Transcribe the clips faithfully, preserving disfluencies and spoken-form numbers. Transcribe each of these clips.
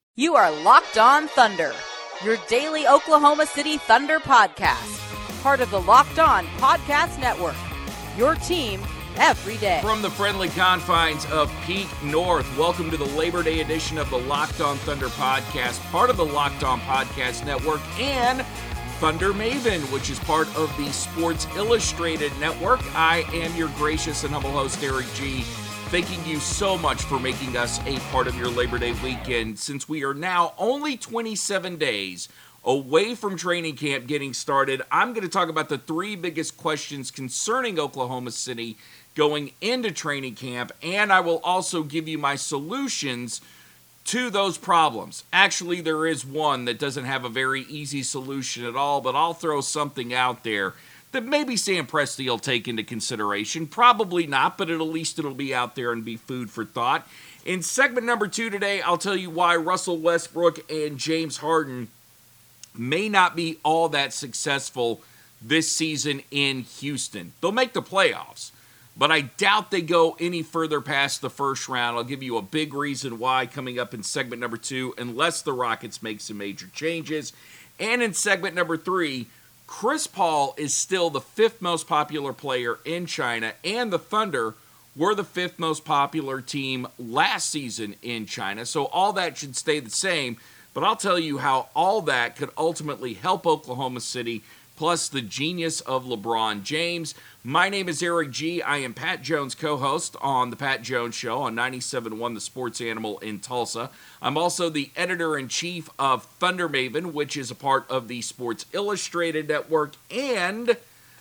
You are Locked On Thunder, your daily Oklahoma City Thunder podcast. Part of the Locked On Podcast Network, your team every day. From the friendly confines of Peak North, welcome to the Labor Day edition of the Locked On Thunder podcast, part of the Locked On Podcast Network, and Thunder Maven, which is part of the Sports Illustrated Network. I am your gracious and humble host, Eric G., thanking you so much for making us a part of your Labor Day weekend. Since we are now only twenty-seven days away from training camp getting started, I'm going to talk about the three biggest questions concerning Oklahoma City going into training camp, and I will also give you my solutions to those problems. Actually, there is one that doesn't have a very easy solution at all, but I'll throw something out there that maybe Sam Presti will take into consideration. Probably not, but at least it'll be out there and be food for thought. In segment number two today, I'll tell you why Russell Westbrook and James Harden may not be all that successful this season in Houston. They'll make the playoffs, but I doubt they go any further past the first round. I'll give you a big reason why coming up in segment number two, unless the Rockets make some major changes. And in segment number three, Chris Paul is still the fifth most popular player in China, and the Thunder were the fifth most popular team last season in China. So all that should stay the same, but I'll tell you how all that could ultimately help Oklahoma City, plus the genius of LeBron James. My name is Eric G. I am Pat Jones' co-host on The Pat Jones Show on ninety-seven point one The Sports Animal in Tulsa. I'm also the editor-in-chief of Thunder Maven, which is a part of the Sports Illustrated Network. And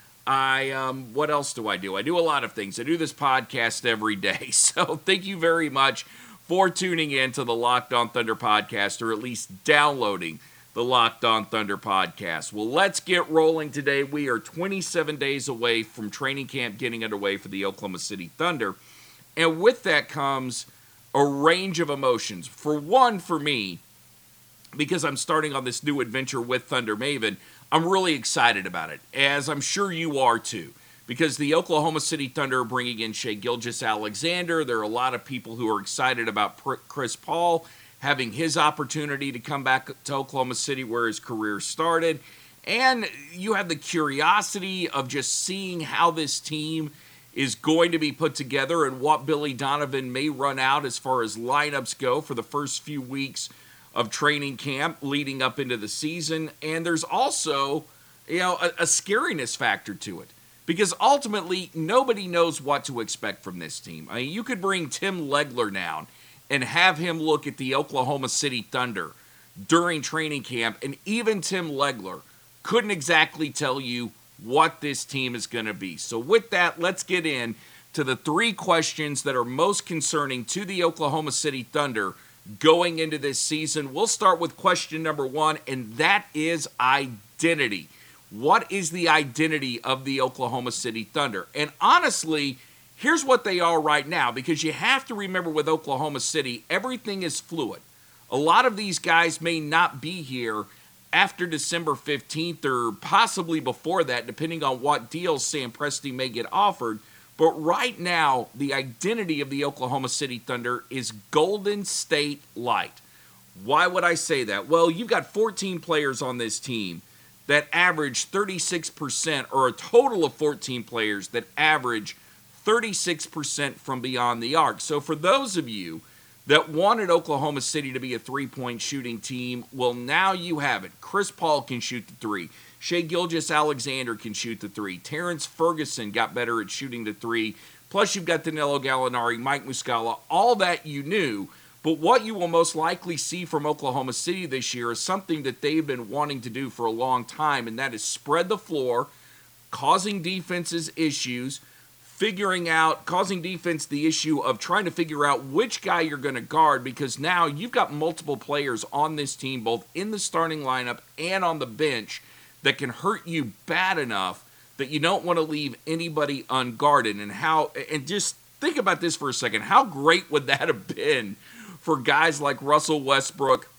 I, um, what else do I do? I do a lot of things. I do this podcast every day. So thank you very much for tuning in to the Locked On Thunder podcast, or at least downloading the Locked On Thunder podcast. Well, let's get rolling today. We are twenty-seven days away from training camp getting underway for the Oklahoma City Thunder. And with that comes a range of emotions. For one, for me, because I'm starting on this new adventure with Thunder Maven, I'm really excited about it, as I'm sure you are too. Because the Oklahoma City Thunder are bringing in Shai Gilgeous-Alexander. There are a lot of people who are excited about Chris Paul having his opportunity to come back to Oklahoma City where his career started. And you have the curiosity of just seeing how this team is going to be put together and what Billy Donovan may run out as far as lineups go for the first few weeks of training camp leading up into the season. And there's also, you know, a, a scariness factor to it, because ultimately nobody knows what to expect from this team. I mean, you could bring Tim Legler down and have him look at the Oklahoma City Thunder during training camp, and even Tim Legler couldn't exactly tell you what this team is going to be. So with that, let's get in to the three questions that are most concerning to the Oklahoma City Thunder going into this season. We'll start with question number one, and that is identity. What is the identity of the Oklahoma City Thunder? And honestly, here's what they are right now, because you have to remember with Oklahoma City, everything is fluid. A lot of these guys may not be here after December fifteenth or possibly before that, depending on what deals Sam Presti may get offered. But right now, the identity of the Oklahoma City Thunder is Golden State Light. Why would I say that? Well, you've got fourteen players on this team that average thirty-six percent, or a total of fourteen players that average thirty-six percent from beyond the arc. So for those of you that wanted Oklahoma City to be a three-point shooting team, well, now you have it. Chris Paul can shoot the three. Shai Gilgeous-Alexander can shoot the three. Terrence Ferguson got better at shooting the three. Plus you've got Danilo Gallinari, Mike Muscala, all that you knew. But what you will most likely see from Oklahoma City this year is something that they've been wanting to do for a long time, and that is spread the floor, causing defenses issues, figuring out, causing defense the issue of trying to figure out which guy you're going to guard, because now you've got multiple players on this team, both in the starting lineup and on the bench, that can hurt you bad enough that you don't want to leave anybody unguarded. And how, and just think about this for a second. How great would that have been for guys like Russell Westbrook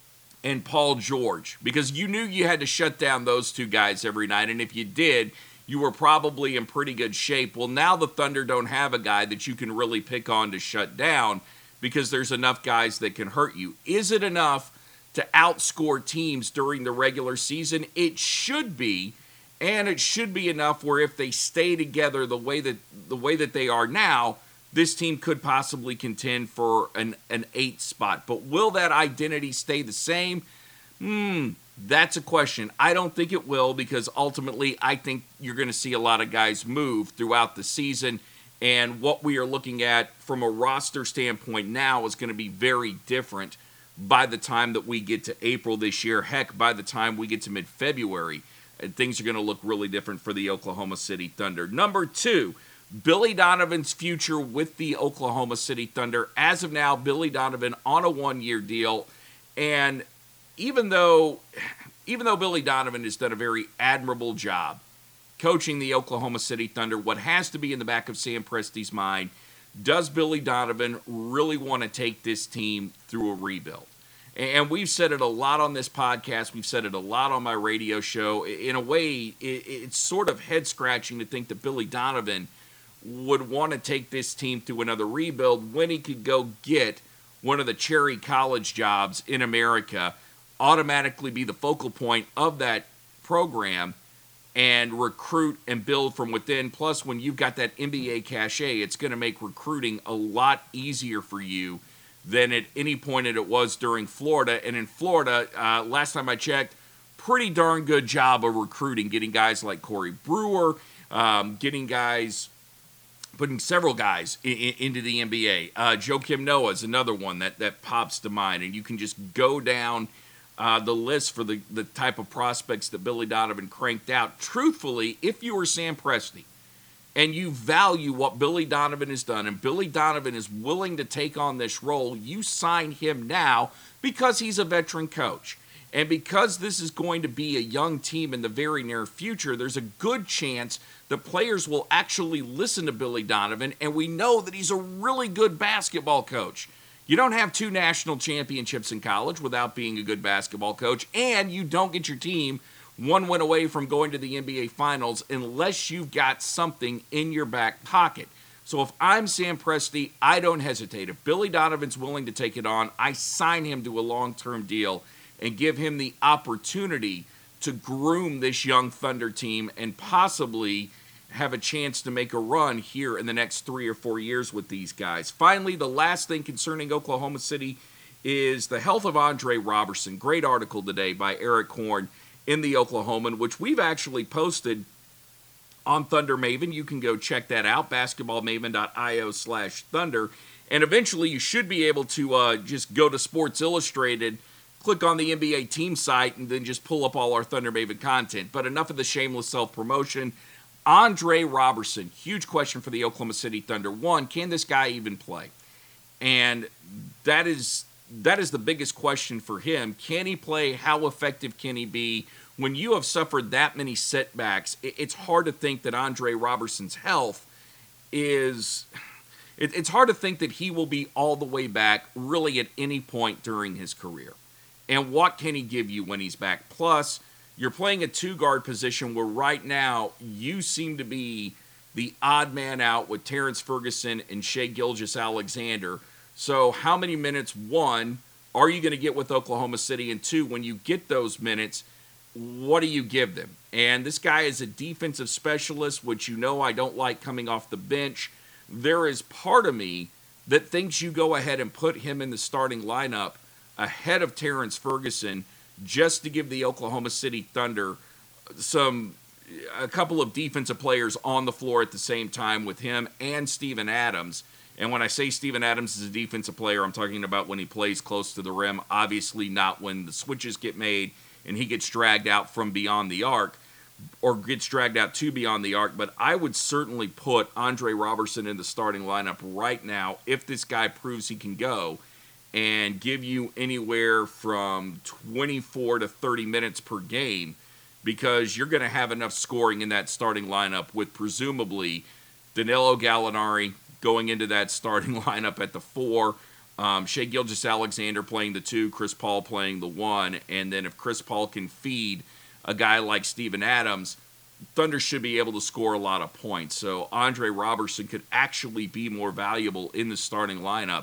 and Paul George? Because you knew you had to shut down those two guys every night, and if you did, you were probably in pretty good shape. Well, now the Thunder don't have a guy that you can really pick on to shut down. because there's enough guys that can hurt you. Is it enough to outscore teams during the regular season? It should be, and it should be enough where if they stay together the way that the way that they are now, this team could possibly contend for an, an eighth spot. But will that identity stay the same? Hmm, that's a question. I don't think it will, because ultimately I think you're going to see a lot of guys move throughout the season. And what we are looking at from a roster standpoint now is going to be very different by the time that we get to April this year. Heck, by the time we get to mid-February, things are going to look really different for the Oklahoma City Thunder. Number two, Billy Donovan's future with the Oklahoma City Thunder. As of now, Billy Donovan on a one-year deal. And even though, even though Billy Donovan has done a very admirable job coaching the Oklahoma City Thunder, what has to be in the back of Sam Presti's mind, does Billy Donovan really want to take this team through a rebuild? And we've said it a lot on this podcast. We've said it a lot on my radio show. In a way, it's sort of head-scratching to think that Billy Donovan would want to take this team through another rebuild when he could go get one of the cherry college jobs in America, automatically be the focal point of that program, and recruit and build from within. Plus, when you've got that N B A cachet, it's going to make recruiting a lot easier for you than at any point it was during Florida. And in Florida, uh, last time I checked, pretty darn good job of recruiting, getting guys like Corey Brewer, um, getting guys, putting several guys in, in, into the N B A. Uh, Joakim Noah is another one that, that pops to mind, and you can just go down Uh, the list for the, the type of prospects that Billy Donovan cranked out. Truthfully, if you were Sam Presti and you value what Billy Donovan has done, and Billy Donovan is willing to take on this role, you sign him now because he's a veteran coach. And because this is going to be a young team in the very near future, there's a good chance the players will actually listen to Billy Donovan, and we know that he's a really good basketball coach. You don't have two national championships in college without being a good basketball coach, and you don't get your team one win away from going to the N B A Finals unless you've got something in your back pocket. So if I'm Sam Presti, I don't hesitate. If Billy Donovan's willing to take it on, I sign him to a long-term deal and give him the opportunity to groom this young Thunder team and possibly have a chance to make a run here in the next three or four years with these guys. Finally, the last thing concerning Oklahoma City is the health of Andre Roberson. Great article today by Eric Horn in the Oklahoman, which we've actually posted on Thunder Maven. You can go check that out, basketballmaven.io slash Thunder. And eventually you should be able to uh, just go to Sports Illustrated, click on the N B A team site, and then just pull up all our Thunder Maven content. But enough of the shameless self-promotion. Andre Roberson, huge question for the Oklahoma City Thunder. One, can this guy even play? And that is that is the biggest question for him. Can he play? How effective can he be? When you have suffered that many setbacks, it's hard to think that Andre Roberson's health is... It's hard to think that he will be all the way back really at any point during his career. And what can he give you when he's back? Plus, you're playing a two-guard position where right now you seem to be the odd man out with Terrence Ferguson and Shai Gilgeous-Alexander. So how many minutes, one, are you going to get with Oklahoma City? And two, when you get those minutes, what do you give them? And this guy is a defensive specialist, which you know I don't like coming off the bench. There is part of me that thinks you go ahead and put him in the starting lineup ahead of Terrence Ferguson, just to give the Oklahoma City Thunder some a couple of defensive players on the floor at the same time with him and Steven Adams. And when I say Steven Adams is a defensive player, I'm talking about when he plays close to the rim, obviously not when the switches get made and he gets dragged out from beyond the arc or gets dragged out to beyond the arc. But I would certainly put Andre Roberson in the starting lineup right now if this guy proves he can go, and give you anywhere from twenty-four to thirty minutes per game, because you're going to have enough scoring in that starting lineup with presumably Danilo Gallinari going into that starting lineup at the four, um, Shai Gilgeous-Alexander playing the two, Chris Paul playing the one, and then if Chris Paul can feed a guy like Steven Adams, Thunder should be able to score a lot of points. So Andre Roberson could actually be more valuable in the starting lineup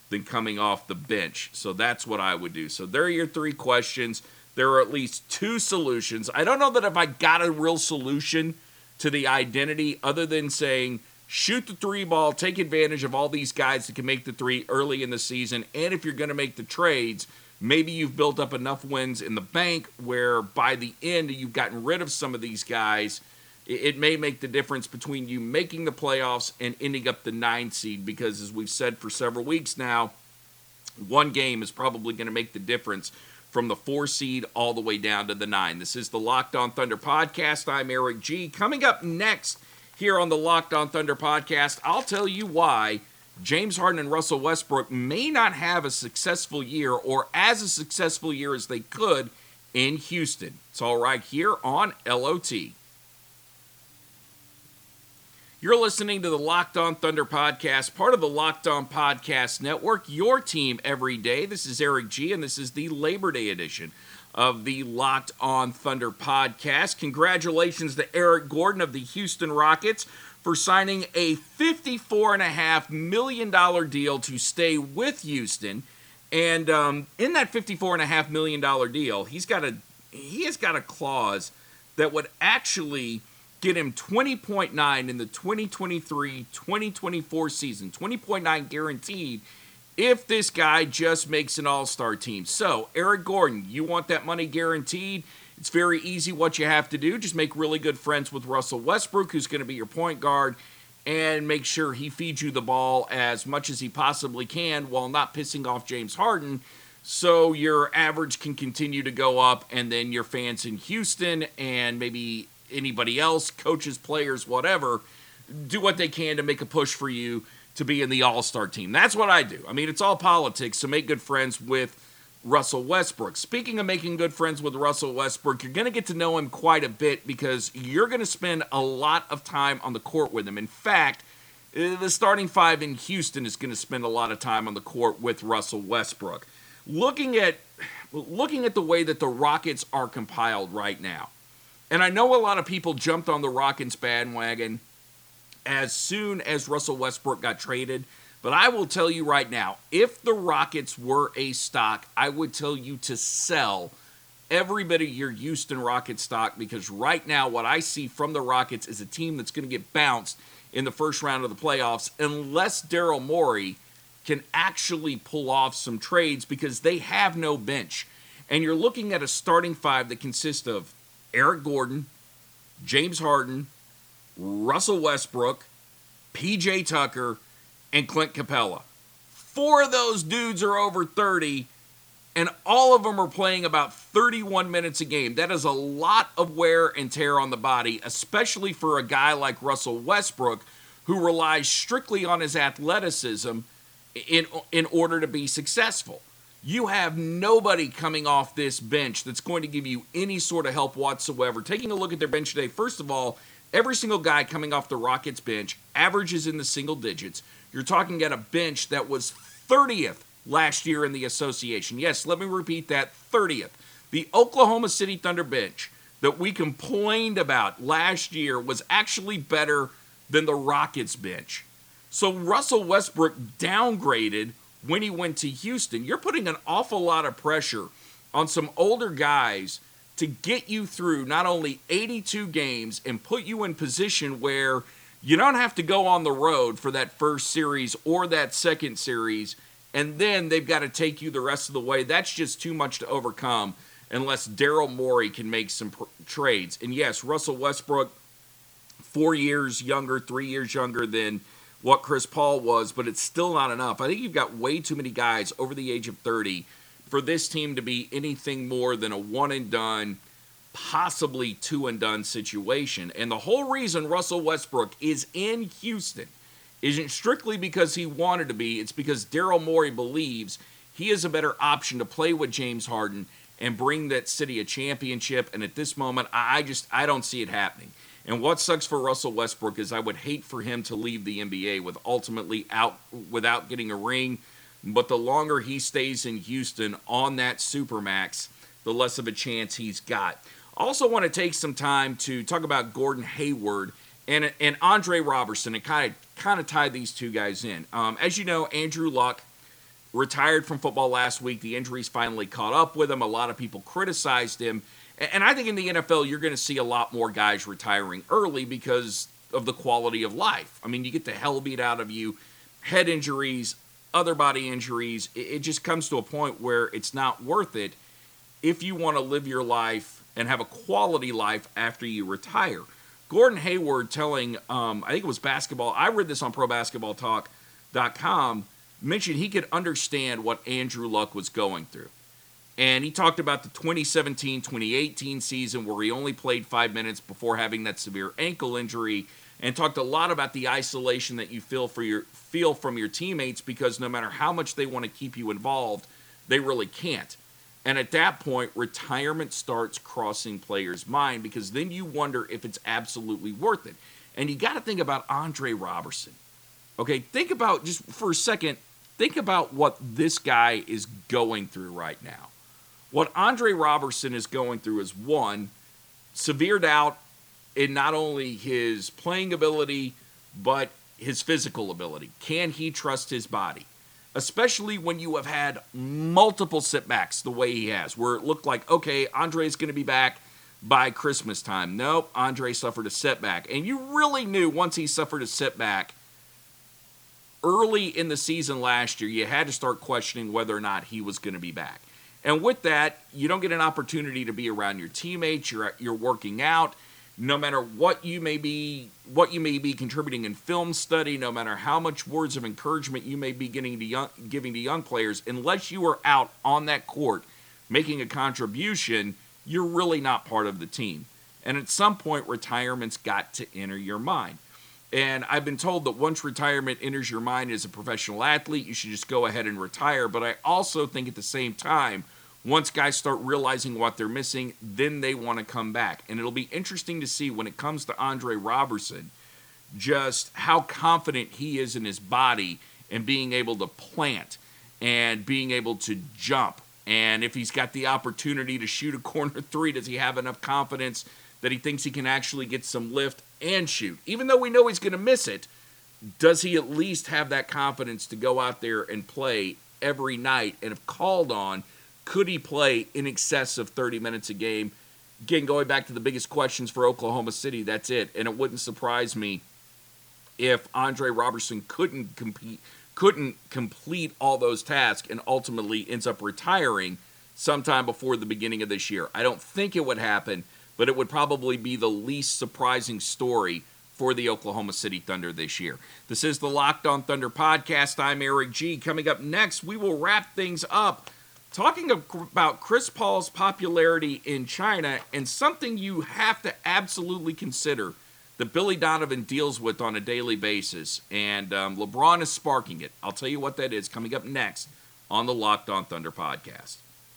than coming off the bench. So that's what I would do. So there are your three questions. There are at least two solutions. I don't know that if I got a real solution to the identity other than saying, shoot the three ball, take advantage of all these guys that can make the three early in the season, and if you're going to make the trades, maybe you've built up enough wins in the bank where by the end you've gotten rid of some of these guys. It may make the difference between you making the playoffs and ending up the nine seed because, as we've said for several weeks now, one game is probably going to make the difference from the four seed all the way down to the nine. This is the Locked On Thunder podcast. I'm Eric G. Coming up next here on the Locked On Thunder podcast, I'll tell you why James Harden and Russell Westbrook may not have a successful year or as a successful year as they could in Houston. It's all right here on L O T. You're listening to the Locked On Thunder podcast, part of the Locked On Podcast Network, your team every day. This is Eric G., and this is the Labor Day edition of the Locked On Thunder podcast. Congratulations to Eric Gordon of the Houston Rockets for signing a fifty-four point five million dollars deal to stay with Houston. And um, in that fifty-four point five million dollars deal, he's got a he has got a clause that would actually get him twenty point nine in the twenty twenty-three twenty twenty-four season, twenty point nine guaranteed if this guy just makes an all-star team. So, Eric Gordon, you want that money guaranteed? It's very easy what you have to do. Just make really good friends with Russell Westbrook, who's going to be your point guard, and make sure he feeds you the ball as much as he possibly can while not pissing off James Harden, so your average can continue to go up, and then your fans in Houston and maybe anybody else, coaches, players, whatever, do what they can to make a push for you to be in the all-star team. That's what I do. I mean, it's all politics, so make good friends with Russell Westbrook. Speaking of making good friends with Russell Westbrook, you're going to get to know him quite a bit because you're going to spend a lot of time on the court with him. In fact, the starting five in Houston is going to spend a lot of time on the court with Russell Westbrook. Looking at, looking at the way that the Rockets are compiled right now, and I know a lot of people jumped on the Rockets bandwagon as soon as Russell Westbrook got traded. But I will tell you right now, if the Rockets were a stock, I would tell you to sell every bit of your Houston Rockets stock because right now what I see from the Rockets is a team that's going to get bounced in the first round of the playoffs unless Daryl Morey can actually pull off some trades because they have no bench. And you're looking at a starting five that consists of Eric Gordon, James Harden, Russell Westbrook, P J Tucker, and Clint Capella. Four of those dudes are over thirty, and all of them are playing about thirty-one minutes a game. That is a lot of wear and tear on the body, especially for a guy like Russell Westbrook, who relies strictly on his athleticism in, in order to be successful. You have nobody coming off this bench that's going to give you any sort of help whatsoever. Taking a look at their bench today, first of all, every single guy coming off the Rockets bench averages in the single digits. You're talking at a bench that was thirtieth last year in the association. Yes, let me repeat that, thirtieth. The Oklahoma City Thunder bench that we complained about last year was actually better than the Rockets bench. So Russell Westbrook downgraded when he went to Houston. You're putting an awful lot of pressure on some older guys to get you through not only eighty-two games and put you in position where you don't have to go on the road for that first series or that second series, and then they've got to take you the rest of the way. That's just too much to overcome unless Daryl Morey can make some pr- trades. And yes, Russell Westbrook, four years younger, three years younger than what Chris Paul was, but it's still not enough. I think you've got way too many guys over the age of thirty for this team to be anything more than a one-and-done, possibly two-and-done situation. And the whole reason Russell Westbrook is in Houston isn't strictly because he wanted to be. It's because Daryl Morey believes he is a better option to play with James Harden and bring that city a championship. And at this moment, I just I don't see it happening. And what sucks for Russell Westbrook is I would hate for him to leave the N B A with ultimately out without getting a ring. But the longer he stays in Houston on that Supermax, the less of a chance he's got. Also want to take some time to talk about Gordon Hayward and and Andre Robertson and kind of kind of tie these two guys in. Um, as you know, Andrew Luck retired from football last week. The injuries finally caught up with him. A lot of people criticized him. And I think in the N F L, you're going to see a lot more guys retiring early because of the quality of life. I mean, you get the hell beat out of you, head injuries, other body injuries. It just comes to a point where it's not worth it if you want to live your life and have a quality life after you retire. Gordon Hayward telling, um, I think it was basketball, I read this on pro basketball talk dot com, mentioned he could understand what Andrew Luck was going through. And he talked about the twenty seventeen twenty eighteen season where he only played five minutes before having that severe ankle injury, and talked a lot about the isolation that you feel for your feel from your teammates because no matter how much they want to keep you involved, they really can't. And at that point, retirement starts crossing players' mind because then you wonder if it's absolutely worth it. And you got to think about Andre Robertson. Okay, think about, just for a second, think about what this guy is going through right now. What Andre Robertson is going through is, one, severe doubt in not only his playing ability, but his physical ability. Can he trust his body? Especially when you have had multiple setbacks the way he has, where it looked like, okay, Andre's going to be back by Christmas time. Nope, Andre suffered a setback. And you really knew once he suffered a setback early in the season last year, you had to start questioning whether or not he was going to be back. And with that, you don't get an opportunity to be around your teammates. You're you're working out. No matter what you may be, what you may be contributing in film study, no matter how much words of encouragement you may be getting to young, giving to young players, unless you are out on that court making a contribution, you're really not part of the team. And at some point, retirement's got to enter your mind. And I've been told that once retirement enters your mind as a professional athlete, you should just go ahead and retire. But I also think at the same time, once guys start realizing what they're missing, then they want to come back. And it'll be interesting to see when it comes to Andre Robertson, just how confident he is in his body and being able to plant and being able to jump. And if he's got the opportunity to shoot a corner three, does he have enough confidence that he thinks he can actually get some lift and shoot? Even though we know he's going to miss it, does he at least have that confidence to go out there and play every night? And if called on, could he play in excess of thirty minutes a game? Again, going back to the biggest questions for Oklahoma City, that's it. And it wouldn't surprise me if Andre Robertson couldn't compete, couldn't complete all those tasks and ultimately ends up retiring sometime before the beginning of this year. I don't think it would happen, but it would probably be the least surprising story for the Oklahoma City Thunder this year. This is the Locked On Thunder podcast. I'm Eric G. Coming up next, we will wrap things up talking about Chris Paul's popularity in China and something you have to absolutely consider that Billy Donovan deals with on a daily basis. And um, LeBron is sparking it. I'll tell you what that is coming up next on the Locked On Thunder podcast.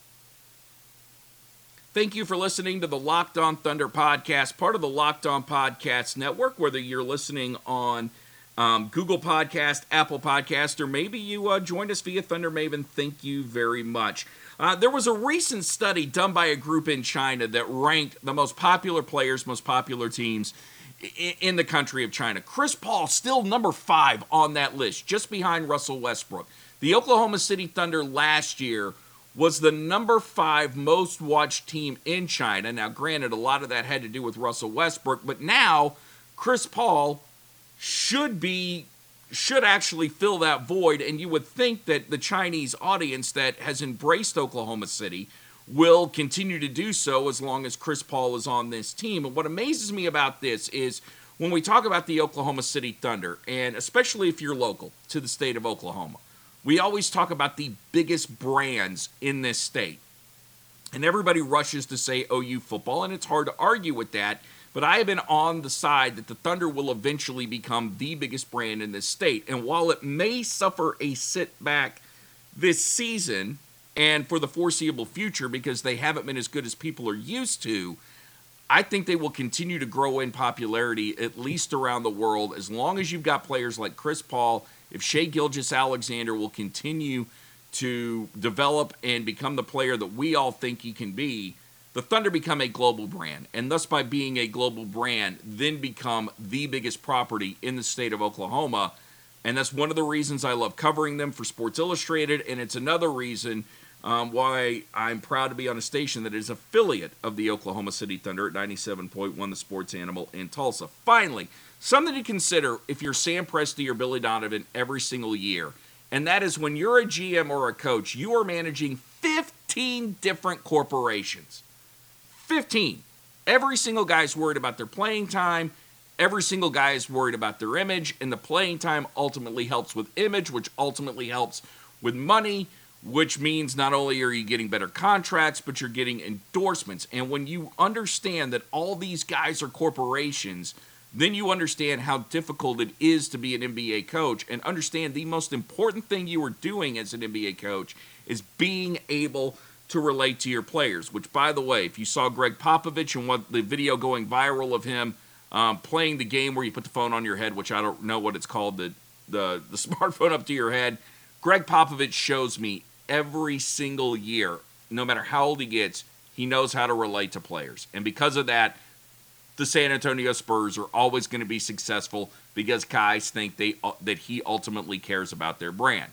Thank you for listening to the Locked On Thunder podcast, part of the Locked On Podcast Network, whether you're listening on Um, Google Podcast, Apple Podcast, or maybe you uh, joined us via Thunder Maven. Thank you very much. Uh, there was a recent study done by a group in China that ranked the most popular players, most popular teams in, in the country of China. Chris Paul still number five on that list, just behind Russell Westbrook. The Oklahoma City Thunder last year was the number five most watched team in China. Now, granted, a lot of that had to do with Russell Westbrook, but now Chris Paul should be, should actually fill that void, and you would think that the Chinese audience that has embraced Oklahoma City will continue to do so as long as Chris Paul is on this team. And what amazes me about this is when we talk about the Oklahoma City Thunder, and especially if you're local to the state of Oklahoma, we always talk about the biggest brands in this state. And everybody rushes to say O U football, and it's hard to argue with that. But I have been on the side that the Thunder will eventually become the biggest brand in this state. And while it may suffer a setback this season and for the foreseeable future because they haven't been as good as people are used to, I think they will continue to grow in popularity, at least around the world, as long as you've got players like Chris Paul. If Shai Gilgeous-Alexander will continue to develop and become the player that we all think he can be, the Thunder become a global brand, and thus by being a global brand, then become the biggest property in the state of Oklahoma. And that's one of the reasons I love covering them for Sports Illustrated, and it's another reason um, why I'm proud to be on a station that is affiliate of the Oklahoma City Thunder at ninety-seven point one, the Sports Animal in Tulsa. Finally, something to consider if you're Sam Presti or Billy Donovan every single year, and that is when you're a G M or a coach, you are managing fifteen different corporations. fifteen. Every single guy's worried about their playing time. Every single guy is worried about their image, and the playing time ultimately helps with image, which ultimately helps with money, which means not only are you getting better contracts, but you're getting endorsements. And when you understand that all these guys are corporations, then you understand how difficult it is to be an N B A coach, and understand the most important thing you are doing as an N B A coach is being able to relate to your players, which, by the way, if you saw Greg Popovich and what the video going viral of him Um, playing the game where you put the phone on your head, which I don't know what it's called, the, the the smartphone up to your head. Greg Popovich shows me every single year, no matter how old he gets, he knows how to relate to players. And because of that, the San Antonio Spurs are always going to be successful because guys think they uh, that he ultimately cares about their brand.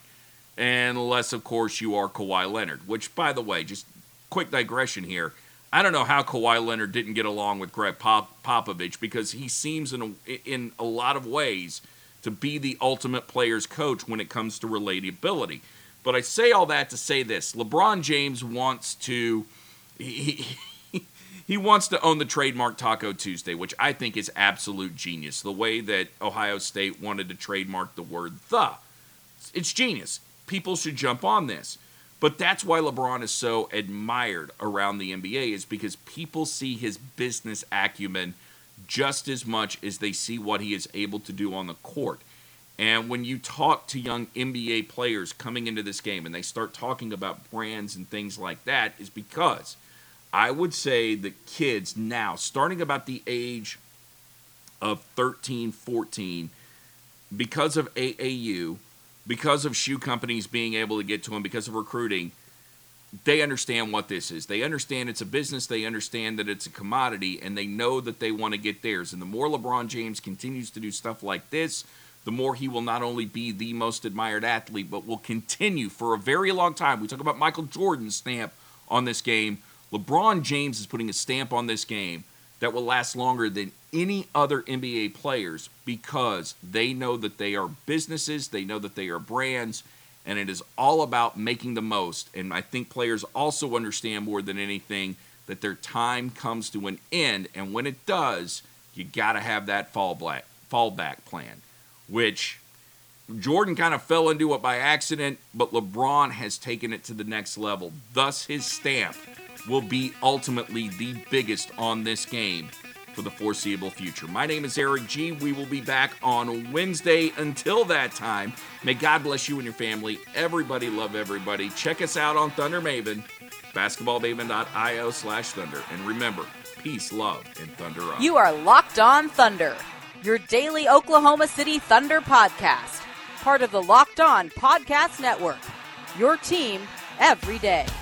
Unless, of course, you are Kawhi Leonard, which, by the way, just quick digression here, I don't know how Kawhi Leonard didn't get along with Greg Pop- Popovich because he seems in a, in a lot of ways to be the ultimate player's coach when it comes to relatability. But I say all that to say this. LeBron James wants to he, he, he wants to own the trademark Taco Tuesday, which I think is absolute genius. The way that Ohio State wanted to trademark the word the. It's genius. People should jump on this. But that's why LeBron is so admired around the N B A, is because people see his business acumen just as much as they see what he is able to do on the court. And when you talk to young N B A players coming into this game and they start talking about brands and things like that, is because I would say that kids now, starting about the age of thirteen, fourteen, because of A A U, because of shoe companies being able to get to them, because of recruiting, they understand what this is. They understand it's a business. They understand that it's a commodity, and they know that they want to get theirs. And the more LeBron James continues to do stuff like this, the more he will not only be the most admired athlete, but will continue for a very long time. We talk about Michael Jordan's stamp on this game. LeBron James is putting a stamp on this game that will last longer than any other N B A players, because they know that they are businesses, they know that they are brands, and it is all about making the most. And I think players also understand more than anything that their time comes to an end, and when it does, you got to have that fallback, fallback plan, which Jordan kind of fell into it by accident, but LeBron has taken it to the next level. Thus, his stamp will be ultimately the biggest on this game for the foreseeable future. My name is Eric G. We will be back on Wednesday. Until that time, may God bless you and your family. Everybody love everybody. Check us out on Thunder Maven, basketballmaven.io slash thunder. And remember, peace, love, and thunder up. You are Locked On Thunder, your daily Oklahoma City Thunder podcast. Part of the Locked On Podcast Network, your team every day.